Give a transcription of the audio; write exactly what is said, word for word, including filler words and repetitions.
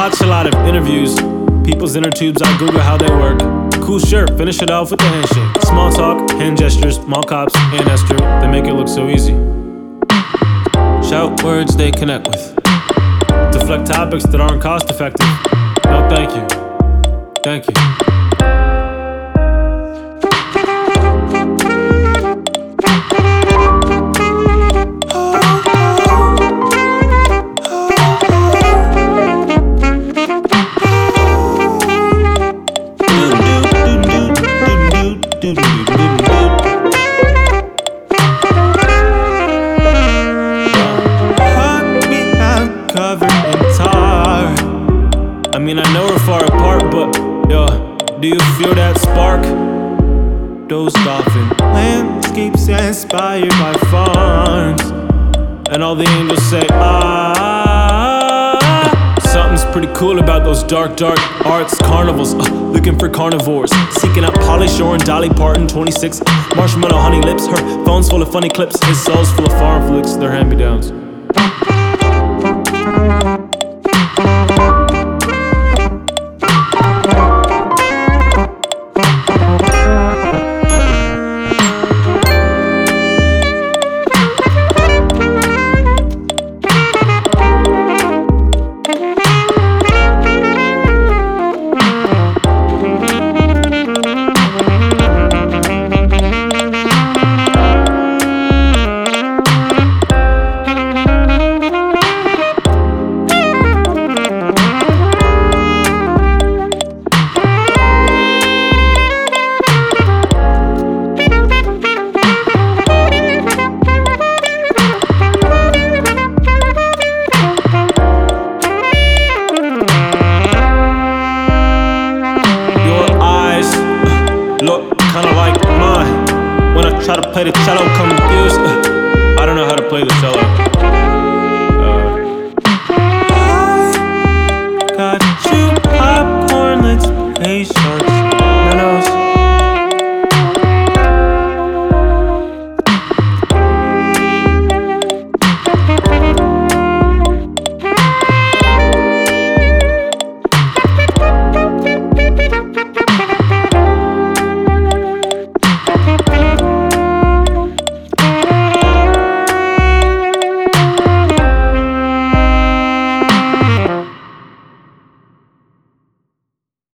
watch a lot of interviews, people's inner tubes, I Google how they work. Cool shirt, finish it off with a handshake. Small talk, hand gestures, mall cops, and Esther, they make it look so easy. Shout words they connect with. Deflect topics that aren't cost effective. No thank you, thank you. I mean, I know we're far apart, but yo, do you feel that spark? Dozed off in landscapes inspired by farms, and all the angels say, ah. Something's pretty cool about those dark, dark arts carnivals, uh, looking for carnivores, seeking out Pauly Shore and Dolly Parton. Twenty-six, marshmallow honey lips, her phone's full of funny clips, his soul's full of farm flicks, they're hand-me-downs. Look kinda like mine. When I try to play the cello, confused. uh, I don't know how to play the cello. uh, I got you popcorn, let's play shark.